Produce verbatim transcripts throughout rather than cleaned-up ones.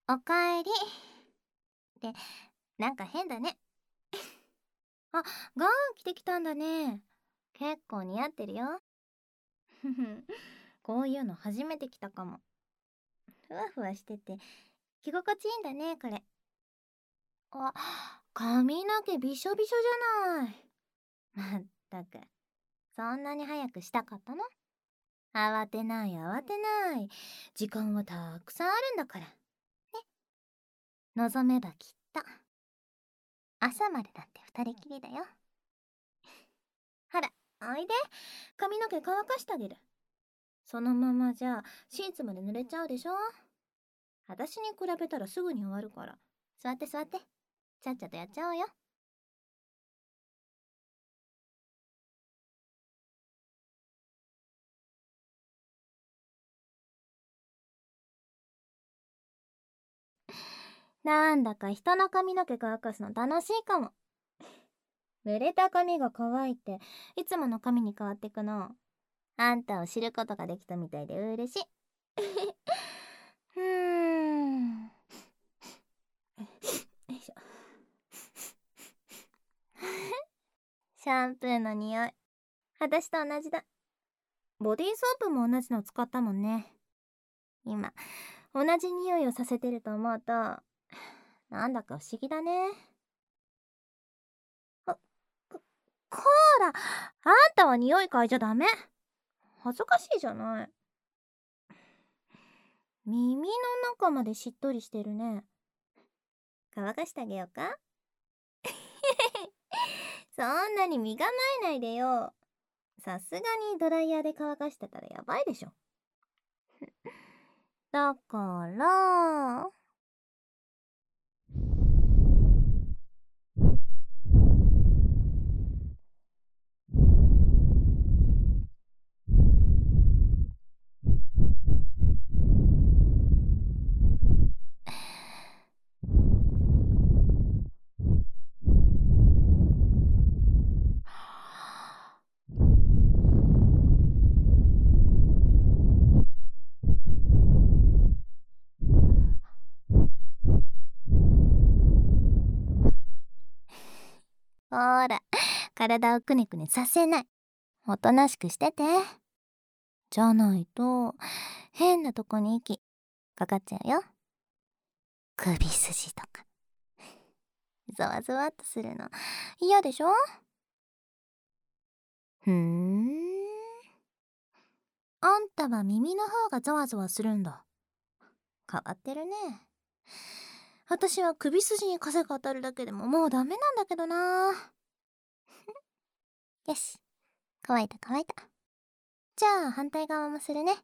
おかえり。ってなんか変だね。あ、ガウン着てきたんだね。結構似合ってるよ。ふふこういうの初めて着たかも。ふわふわしてて着心地いいんだね、これ。あ、髪の毛びしょびしょじゃない。まったく、そんなに早くしたかったの？慌てない慌てない。時間はたくさんあるんだから。ね。望めばきっと。朝までだって二人きりだよ。ほら、おいで。髪の毛乾かしてあげる。そのままじゃシーツまで濡れちゃうでしょ。私に比べたらすぐに終わるから。座って座って。ちゃっちゃとやっちゃおうよ。なんだか人の髪の毛乾かすの楽しいかも。濡れた髪が乾いていつもの髪に変わってくの。あんたを知ることができたみたいで嬉しい。うーん。よいしょ。シャンプーの匂い、私と同じだ。ボディーソープも同じの使ったもんね。今同じ匂いをさせてると思うとなんだか不思議だね。あ、ここーら、あんたは匂い嗅いじゃダメ。恥ずかしいじゃない。耳の中までしっとりしてるね。乾かしてあげようか。そんなに身構えないでよ。さすがにドライヤーで乾かしてたらやばいでしょ。だからほーら、体をくねくねさせない。おとなしくしてて。じゃないと変なとこに息かかっちゃうよ。首筋とかゾワゾワっとするの嫌でしょ。ふーん、あんたは耳の方がゾワゾワするんだ。変わってるね。私は首筋に風が当たるだけでももうダメなんだけどな。よし、乾いた乾いた。じゃあ反対側もするね。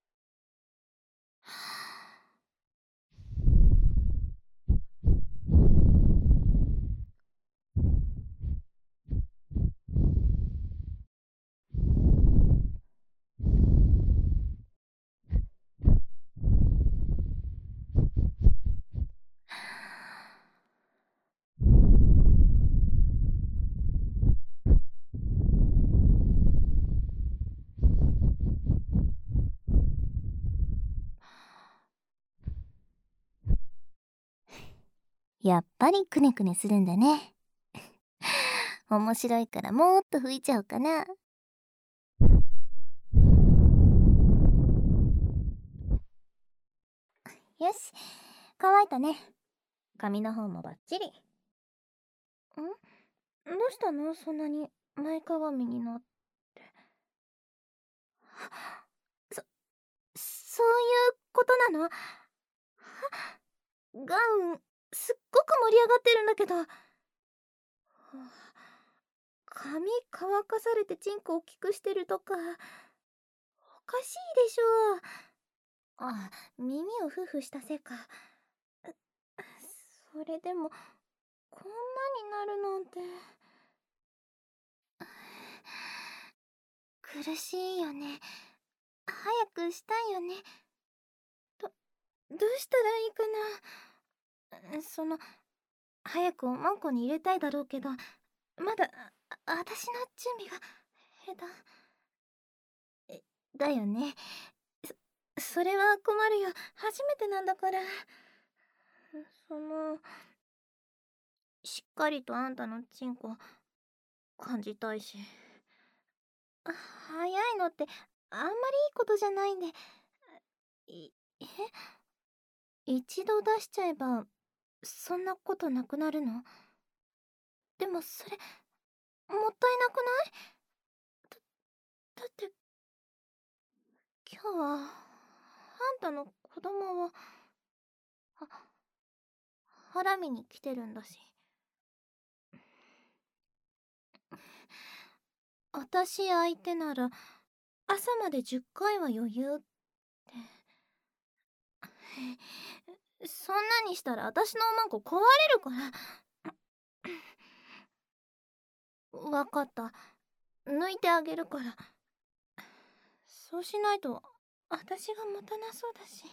やっぱりくねくねするんだね。面白いからもっと吹いちゃおうかな。よし、乾いたね。髪の方もバッチリ。ん？どうしたの？そんなに前かがみになって。そ、そういうことなの？ガウン、すっごく盛り上がってるんだけど。髪乾かされてチンコ大きくしてるとか、おかしいでしょ。あ、耳をフフしたせいか。それでもこんなになるなんて。苦しいよね。早くしたいよね。ど、どうしたらいいかな。その、早くおまんこに入れたいだろうけど、まだ、あ、私の準備が下手。え、だよね。そ、それは困るよ。初めてなんだから。 その、しっかりとあんたのチンコ感じたいし。あ早いのってあんまりいいことじゃないんで。いえ一度出しちゃえばそんなことなくなるの？でもそれもったいなくない？だだって今日はあんたの子供をは腹見に来てるんだし。私相手なら朝までじゅっかいは余裕って。そんなにしたら私のおまんこ壊れるから。わかった。抜いてあげるから。そうしないと私が持たなそうだし。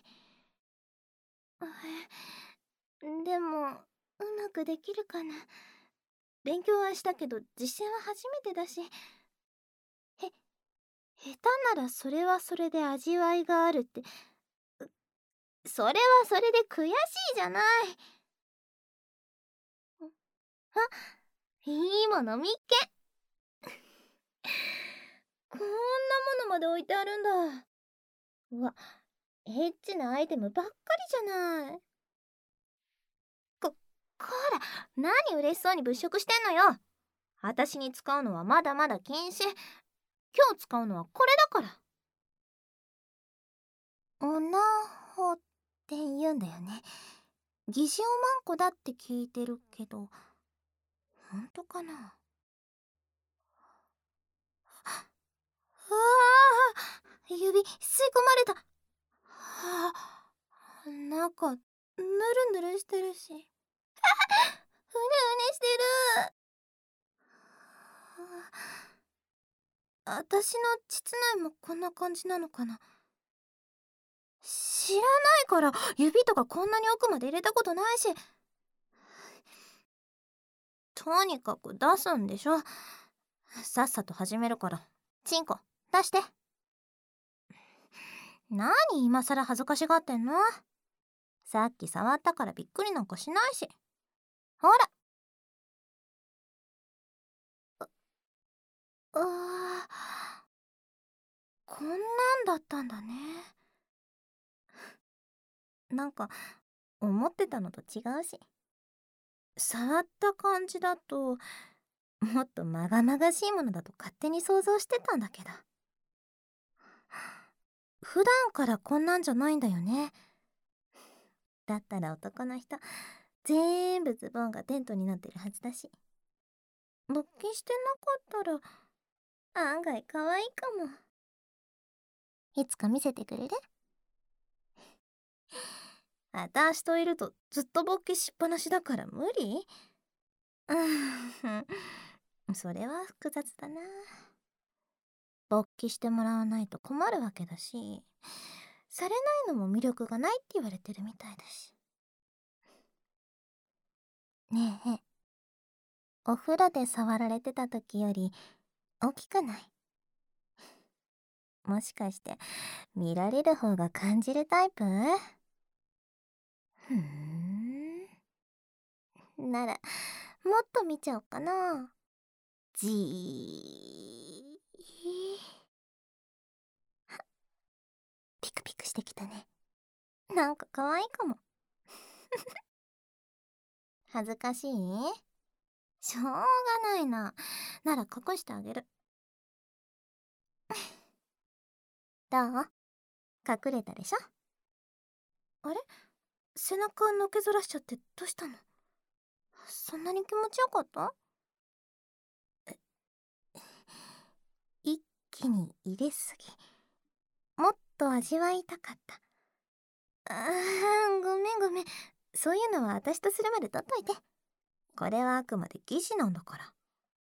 えでもうまくできるかな。勉強はしたけど実践は初めてだし。へ下手ならそれはそれで味わいがあるって。それはそれで悔しいじゃない。あ、いいもの見っけ。こんなものまで置いてあるんだ。うわ、エッチなアイテムばっかりじゃない。こ、こら、何嬉しそうに物色してんのよ。私に使うのはまだまだ禁止。今日使うのはこれだから。おなほって言うんだよね。疑似おまんこだって聞いてるけど、ほんとかな。うわあ、指吸い込まれた。はあ、中ぬるぬるしてるし、うねうねしてる。あ私の膣内もこんな感じなのかな。知らないから指とかこんなに奥まで入れたことないし。とにかく出すんでしょ。さっさと始めるから。チンコ出して。何今さら恥ずかしがってんの？さっき触ったからびっくりなんかしないし。ほら。うわこんなんだったんだね。なんか思ってたのと違うし。触った感じだともっとまがまがしいものだと勝手に想像してたんだけど、普段からこんなんじゃないんだよね。だったら男の人ぜーんぶズボンがテントになってるはずだし、勃起してなかったら案外可愛いかも。いつか見せてくれる？あたしといるとずっと勃起しっぱなしだから無理？うんそれは複雑だな。勃起してもらわないと困るわけだし、されないのも魅力がないって言われてるみたいだし。ねえ、お風呂で触られてた時より大きくない？もしかして見られる方が感じるタイプ？ふーんならもっと見ちゃおうかな。じーピクピクしてきたね。なんか可愛いかも。恥ずかしい？しょうがないな。なら隠してあげる。どう？隠れたでしょ？あれ背中のけぞらしちゃってどうしたの？そんなに気持ちよかった？一気に入れすぎ。もっと味わいたかった。あーごめんごめん。そういうのは私とするまで取っといて。これはあくまで疑似なんだから。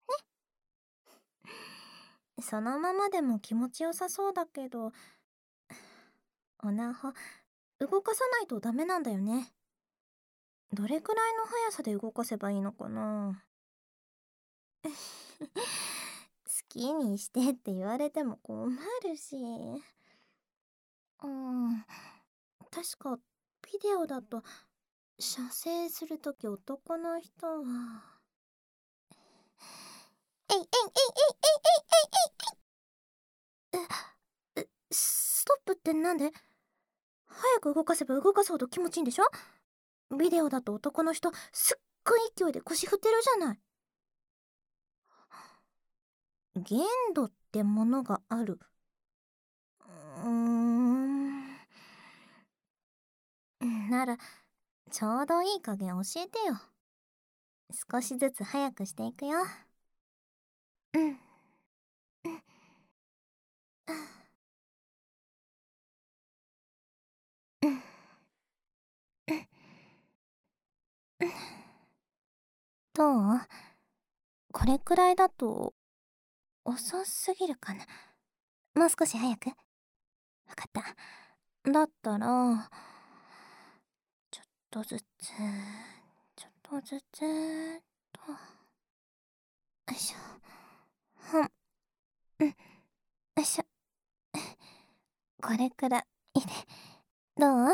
そのままでも気持ちよさそうだけど、おなほ動かさないとダメなんだよね。どれくらいの速さで動かせばいいのかな。好きにしてって言われても困るし。うん確かビデオだと射精するとき男の人はえいえいえいえいえいえいえいえいええストップってなんで？早く動かせば動かすほど気持ちいいんでしょ？ビデオだと男の人すっごい勢いで腰振ってるじゃない。限度ってものがある。うーんならちょうどいい加減教えてよ。少しずつ早くしていくよ。うんうんうんうんどう？これくらいだと遅すぎるかな。もう少し早く。わかった。だったらちょっとずつちょっとずつとよいしょ。ほんうんよいしょ。これくらいでどう？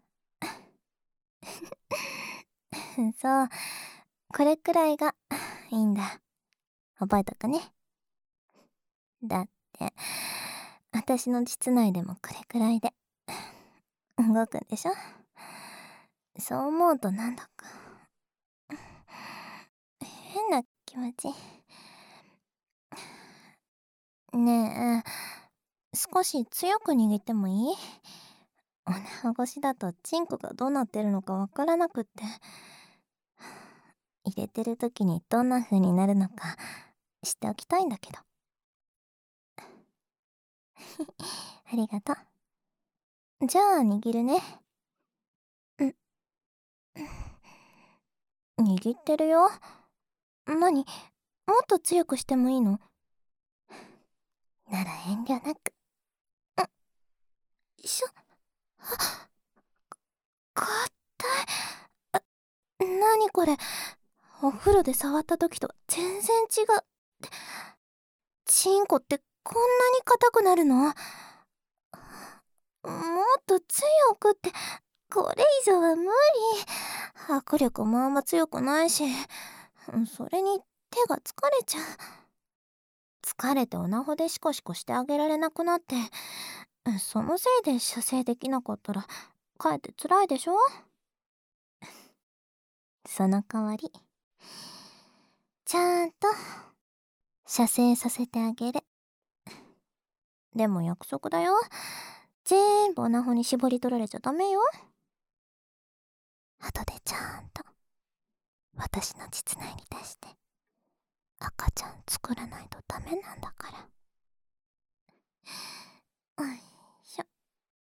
そう、これくらいがいいんだ。覚えとくね。だって私の膣内でもこれくらいで動くんでしょ。そう思うとなんだか変な気持ち。ねえ、少し強く握ってもいい？お腹越しだとチンコがどうなってるのかわからなくって、入れてる時にどんな風になるのか知っておきたいんだけど。ありがとう。じゃあ握るね。うん握ってるよ。何？もっと強くしてもいいの？なら遠慮なく。よいしょ。かったい。なにこれ、お風呂で触った時と全然違う。チンコってこんなに硬くなるの？もっと強くって、これ以上は無理。握力もあんま強くないし、それに手が疲れちゃう。疲れてオナホでシコシコしてあげられなくなって、そのせいで射精できなかったらかえって辛いでしょ。その代わりちゃんと射精させてあげる。でも約束だよ。全部オナホに絞り取られちゃダメよ。後でちゃんと私の膣内に出して赤ちゃん作らないとダメなんだから。おいしょ。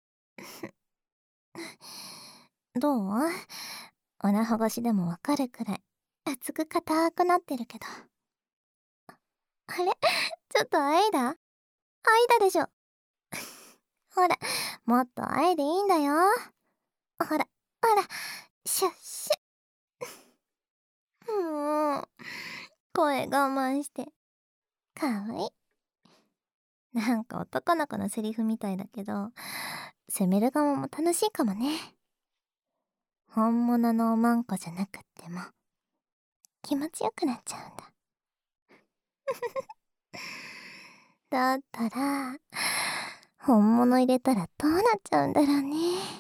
どう？オナホ越しでもわかるくらい厚く硬くなってるけど。あれ、ちょっとあいだあいだでしょ。ほら、もっとあいでいいんだよ。ほらほら、シュッシュ。もう声我慢してかわいい。なんか男の子のセリフみたいだけど、責める側も楽しいかもね。本物のおまんこじゃなくっても気持ちよくなっちゃうんだ。だったら本物入れたらどうなっちゃうんだろうね。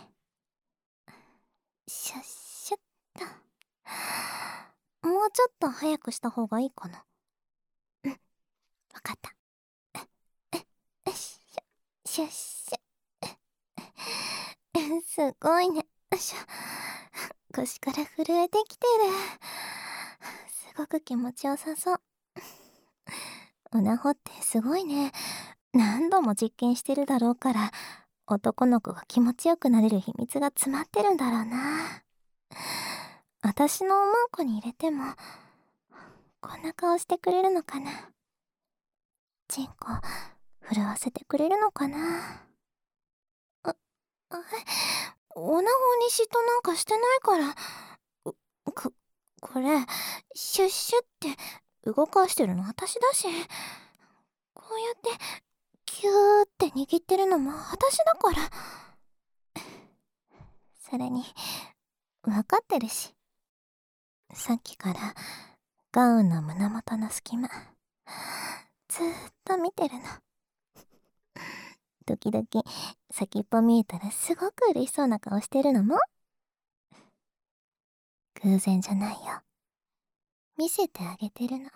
シュッシュッと。もうちょっと早くした方がいいかな。うん、わかった。よしシュッシュ。すごいね。よいしょ。腰から震えてきてる。すごく気持ちよさそう。オナホってすごいね。何度も実験してるだろうから、男の子が気持ちよくなれる秘密が詰まってるんだろうな。私のおまんこに入れてもこんな顔してくれるのかな。チンコ震わせてくれるのかな。あ、あオナホに嫉妬なんかしてないから。こ、これシュッシュって動かしてるの私だし、こうやってキューって握ってるのも私だから。それにわかってるし。さっきからガウンの胸元の隙間、ずーっと見てるの。時々先っぽ見えたらすごく嬉しそうな顔してるのも偶然じゃないよ。見せてあげてるの。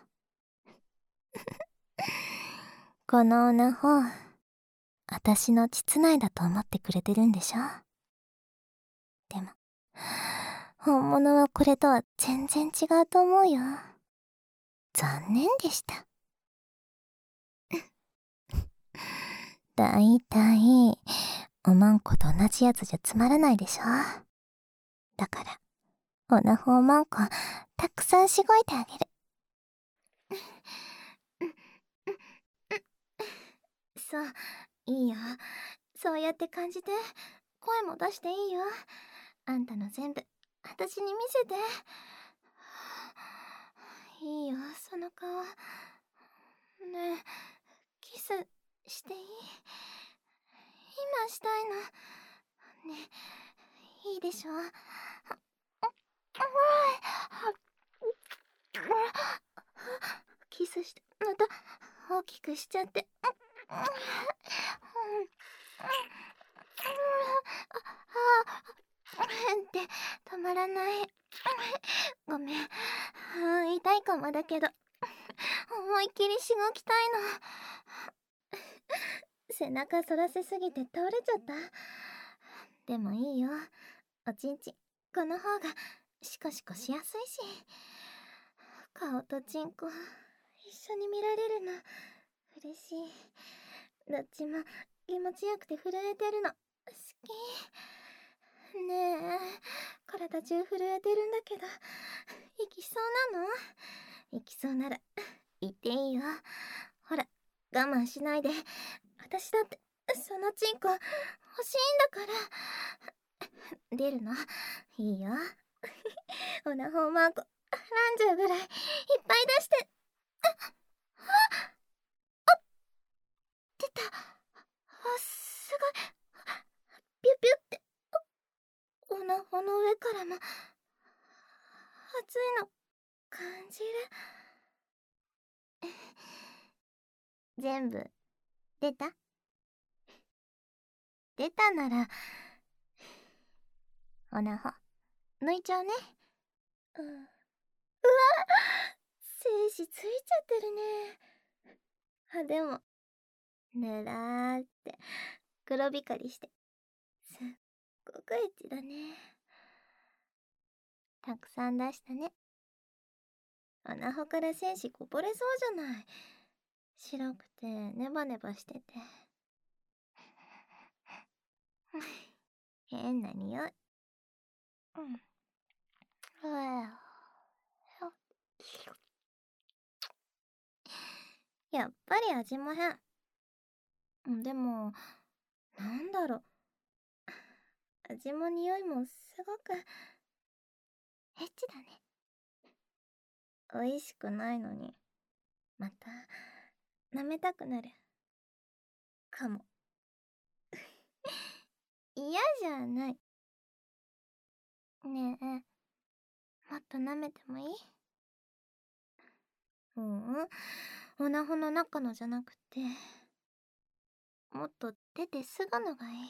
このオナホ、私の膣内だと思ってくれてるんでしょ。でも、本物はこれとは全然違うと思うよ。残念でした。だいたい、おまんこと同じやつじゃつまらないでしょ。だから、オナホおまんこ、たくさんしごいてあげる。そう、いいよ。そうやって感じて、声も出していいよ。あんたの全部、私に見せて。いいよ、その顔。ねえ、キスしていい？今したいの。ねえ、いいでしょ？キスして、また大きくしちゃって。って止まらない。ごめん。痛いかもだけど、思いっきりしごきたいの。背中反らせすぎて倒れちゃった。でもいいよ。おちんちん、この方がシコシコしやすいし。顔とちんこ、一緒に見られるの、嬉しい。どっちも気持ちよくて震えてるの、好き。ねえ、体中震えてるんだけど、行きそうなの？行きそうなら、行っていいよ。ほら、我慢しないで。私だって、そのチンコ、欲しいんだから。出るの？いいよ。オナホーマンコ、ランジャーぐらい、いっぱい出して。あ、あ、あ、出た。あ、すごい。ピュピュって。オナホの上からも、熱いの、感じる。全部、出た？出たなら、オナホ、抜いちゃうね。うん。うわ！精子ついちゃってるね。あ、でも、ぬらーって、黒光りして、すっごくエッチだね。たくさん出したね。穴穂から精子こぼれそうじゃない。白くてネバネバしてて。変な匂い。うん。やっぱり味も変。でも、なんだろう。味も匂いもすごく、エッチだね。美味しくないのに、また、舐めたくなる。かも。嫌じゃない。ねえ、もっと舐めてもいい？ううん、オナホの中のじゃなくて、もっと出てすぐのがいい。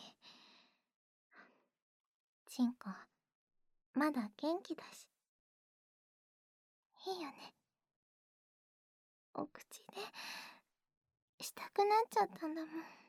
チンコ、まだ元気だし。いいよね。お口で、したくなっちゃったんだもん。